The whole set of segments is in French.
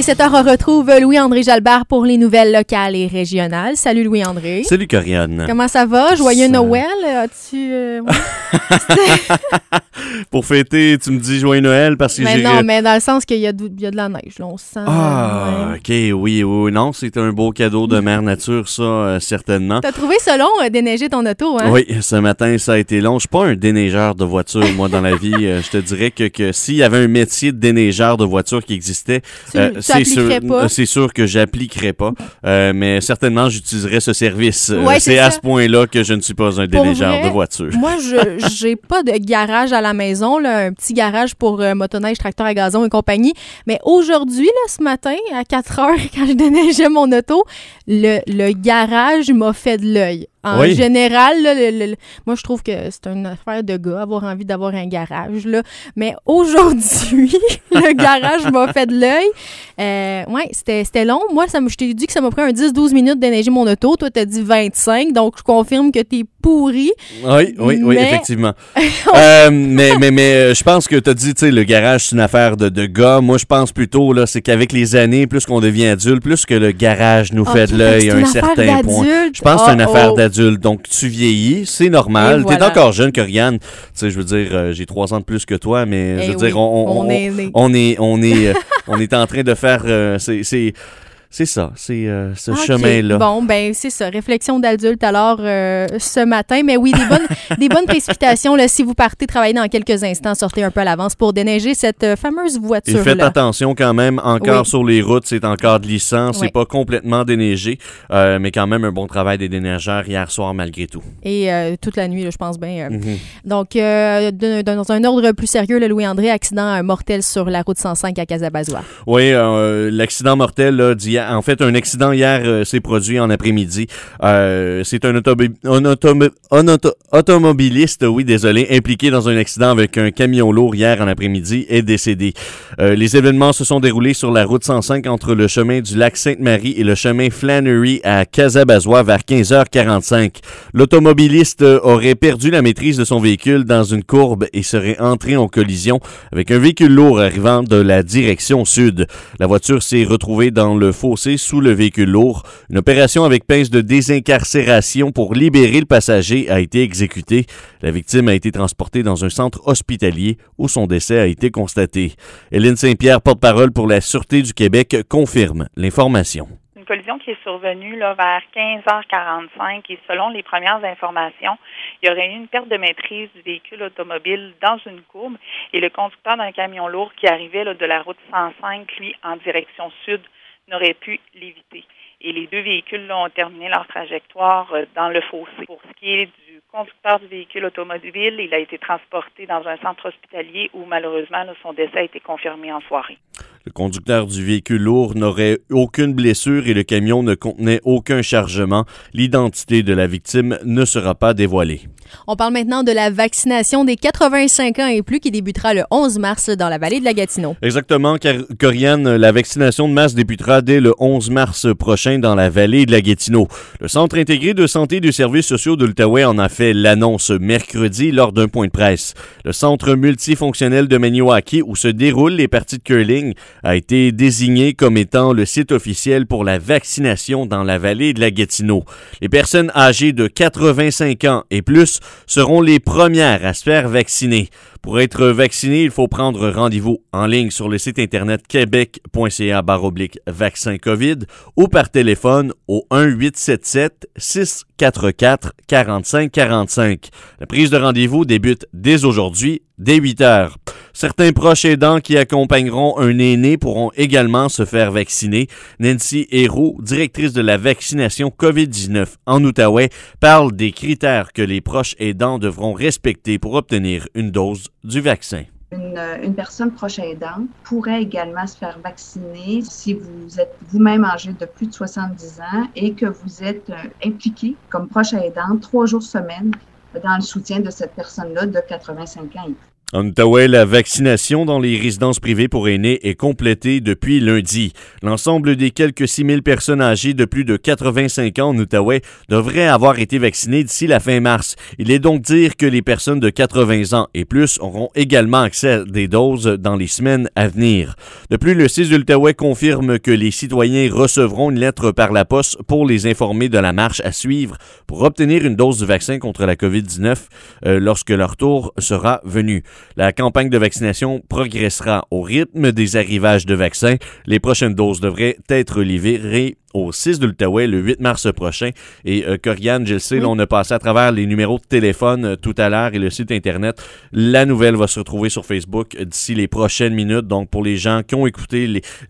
17h, on retrouve Louis-André Jalbert pour les nouvelles locales et régionales. Salut Louis-André. Salut Corianne. Comment ça va? Joyeux Noël. As-tu... Pour fêter, tu me dis Joyeux Noël parce que mais non, mais dans le sens qu'il y a de la neige, là, on sent. Ah, ouais. OK, oui. Non, c'est un beau cadeau de Mère Nature, ça, certainement. T'as trouvé ça long, déneiger ton auto, hein? Oui, ce matin, ça a été long. Je suis pas un déneigeur de voiture, moi, dans la vie. Je te dirais que s'il y avait un métier de déneigeur de voiture qui existait, c'est sûr que j'appliquerais pas. Mais certainement, j'utiliserais ce service. Ouais, c'est à ce point-là que je ne suis pas un déneigeur de voiture. Moi, j'ai pas de garage à la maison, là, un petit garage pour motoneige, tracteur à gazon et compagnie. Mais aujourd'hui, là, ce matin, à 4 heures, quand je déneigeais mon auto, le garage m'a fait de l'œil. En général, là, moi, je trouve que c'est une affaire de gars, avoir envie d'avoir un garage, là. Mais aujourd'hui, le garage m'a fait de l'œil. Ouais, c'était long. Moi, je t'ai dit que ça m'a pris un 10-12 minutes de déneiger mon auto. Toi, t'as dit 25, donc je confirme que t'es pourri. Oui, effectivement. mais je pense que t'as dit, tu sais, le garage, c'est une affaire de gars. Moi, je pense plutôt, là, c'est qu'avec les années, plus qu'on devient adulte, plus que le garage nous fait de l'œil à un certain point. Je pense que c'est une affaire d'adulte. Donc, tu vieillis, c'est normal. T'es encore jeune, Corianne. Tu sais, je veux dire, j'ai 3 ans de plus que toi, mais je veux dire, on est en train de faire... C'est ça, c'est ce chemin-là. Bon, ben c'est ça, réflexion d'adulte alors ce matin. Mais oui, des bonnes précipitations. Là, si vous partez travailler dans quelques instants, sortez un peu à l'avance pour déneiger cette fameuse voiture-là. Et faites attention quand même, encore sur les routes, c'est encore glissant, c'est pas complètement déneigé, mais quand même un bon travail des déneigeurs hier soir malgré tout. Et toute la nuit, là, je pense bien. Donc, dans un ordre plus sérieux, le Louis-André, accident mortel sur la route 105 à Casabazois. Oui, l'accident mortel là, d'hier. En fait, un accident hier s'est produit en après-midi. C'est un automobiliste, impliqué dans un accident avec un camion lourd hier en après-midi est décédé. Les événements se sont déroulés sur la route 105 entre le chemin du lac Sainte-Marie et le chemin Flannery à Casabazois vers 15h45. L'automobiliste aurait perdu la maîtrise de son véhicule dans une courbe et serait entré en collision avec un véhicule lourd arrivant de la direction sud. La voiture s'est retrouvée dans le fossé sous le véhicule lourd. Une opération avec pince de désincarcération pour libérer le passager a été exécutée. La victime a été transportée dans un centre hospitalier où son décès a été constaté. Hélène Saint-Pierre, porte-parole pour la Sûreté du Québec, confirme l'information. Une collision qui est survenue là, vers 15h45 et selon les premières informations, il y aurait eu une perte de maîtrise du véhicule automobile dans une courbe et le conducteur d'un camion lourd qui arrivait là, de la route 105, lui, en direction sud, n'aurait pu l'éviter. Et les deux véhicules là, ont terminé leur trajectoire dans le fossé. Pour ce qui est du conducteur du véhicule automobile, il a été transporté dans un centre hospitalier où malheureusement là, son décès a été confirmé en soirée. Le conducteur du véhicule lourd n'aurait aucune blessure et le camion ne contenait aucun chargement. L'identité de la victime ne sera pas dévoilée. On parle maintenant de la vaccination des 85 ans et plus qui débutera le 11 mars dans la vallée de la Gatineau. Exactement, Corianne. La vaccination de masse débutera dès le 11 mars prochain dans la vallée de la Gatineau. Le Centre intégré de santé et des services sociaux de l'Outaouais en a fait l'annonce mercredi lors d'un point de presse. Le centre multifonctionnel de Maniwaki, où se déroulent les parties de curling, a été désigné comme étant le site officiel pour la vaccination dans la vallée de la Gatineau. Les personnes âgées de 85 ans et plus seront les premières à se faire vacciner. Pour être vacciné, il faut prendre rendez-vous en ligne sur le site internet québec.ca/vaccin COVID ou par téléphone au 1-877-644-4545. La prise de rendez-vous débute dès aujourd'hui, dès 8 heures. Certains proches aidants qui accompagneront un aîné pourront également se faire vacciner. Nancy Héroux, directrice de la vaccination COVID-19 en Outaouais, parle des critères que les proches aidants devront respecter pour obtenir une dose du vaccin. Une personne proche aidante pourrait également se faire vacciner si vous êtes vous-même âgé de plus de 70 ans et que vous êtes impliqué comme proche aidante 3 jours semaine dans le soutien de cette personne-là de 85 ans. En Outaouais, la vaccination dans les résidences privées pour aînés est complétée depuis lundi. L'ensemble des quelques 6 000 personnes âgées de plus de 85 ans en Outaouais devraient avoir été vaccinées d'ici la fin mars. Il est donc dire que les personnes de 80 ans et plus auront également accès à des doses dans les semaines à venir. De plus, le CIS de l'Outaouais confirme que les citoyens recevront une lettre par la poste pour les informer de la marche à suivre pour obtenir une dose du vaccin contre la COVID-19 lorsque leur tour sera venu. La campagne de vaccination progressera au rythme des arrivages de vaccins. Les prochaines doses devraient être livrées au 6 de l'Outaouais le 8 mars prochain. Et Corianne, je le sais, là, on a passé à travers les numéros de téléphone tout à l'heure et le site Internet. La nouvelle va se retrouver sur Facebook d'ici les prochaines minutes. Donc, pour les gens qui ont écouté,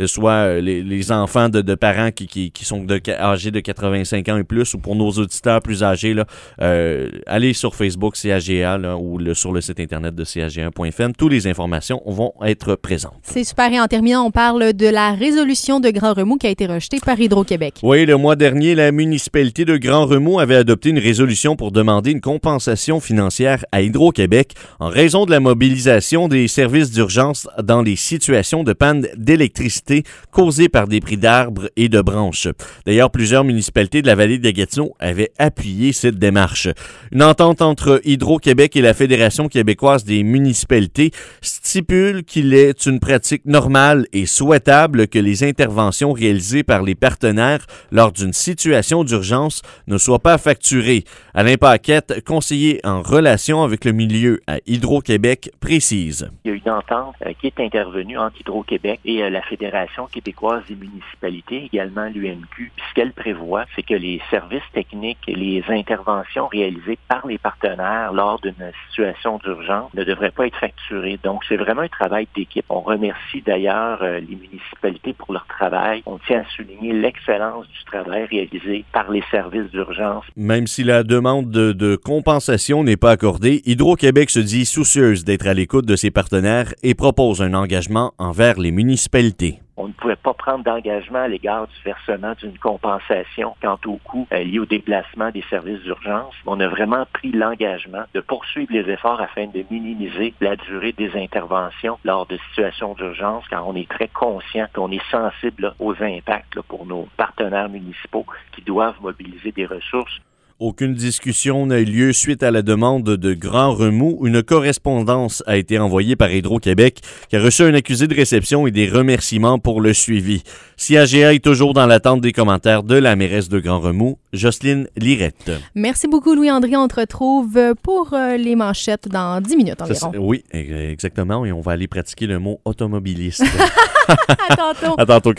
les enfants de parents qui sont âgés de 85 ans et plus, ou pour nos auditeurs plus âgés, là, allez sur Facebook CAGA là, ou sur le site Internet de CAGA.fm. Toutes les informations vont être présentes. C'est super. Et en terminant, on parle de la résolution de Grand Remous qui a été rejetée par Hydro-Québec. Oui, le mois dernier, la municipalité de Grand Remous avait adopté une résolution pour demander une compensation financière à Hydro-Québec en raison de la mobilisation des services d'urgence dans les situations de panne d'électricité causées par des pris d'arbres et de branches. D'ailleurs, plusieurs municipalités de la vallée de Gatineau avaient appuyé cette démarche. Une entente entre Hydro-Québec et la Fédération québécoise des municipalités stipule qu'il est une pratique normale et souhaitable que les interventions réalisées par les partenaires lors d'une situation d'urgence ne soient pas facturées. Alain Paquette, conseiller en relation avec le milieu à Hydro-Québec, précise. Il y a une entente qui est intervenue entre Hydro-Québec et la Fédération québécoise des municipalités, également l'UMQ. Ce qu'elle prévoit, c'est que les services techniques et les interventions réalisées par les partenaires lors d'une situation d'urgence ne devraient pas être facturées. Donc, c'est vraiment un travail d'équipe. On remercie d'ailleurs les municipalités pour leur travail. On tient à souligner l'excellence du travail réalisé par les services d'urgence. Même si la demande de compensation n'est pas accordée, Hydro-Québec se dit soucieuse d'être à l'écoute de ses partenaires et propose un engagement envers les municipalités. On ne pouvait pas prendre d'engagement à l'égard du versement d'une compensation quant au coût lié au déplacement des services d'urgence. On a vraiment pris l'engagement de poursuivre les efforts afin de minimiser la durée des interventions lors de situations d'urgence, car on est très conscient qu'on est sensible aux impacts pour nos partenaires municipaux qui doivent mobiliser des ressources. Aucune discussion n'a eu lieu suite à la demande de Grand Remous. Une correspondance a été envoyée par Hydro-Québec qui a reçu un accusé de réception et des remerciements pour le suivi. CAGA est toujours dans l'attente des commentaires de la mairesse de Grand Remous, Jocelyne Lirette. Merci beaucoup, Louis-André. On te retrouve pour les manchettes dans 10 minutes environ. Oui, exactement. Et on va aller pratiquer le mot automobiliste. À tantôt. À tantôt.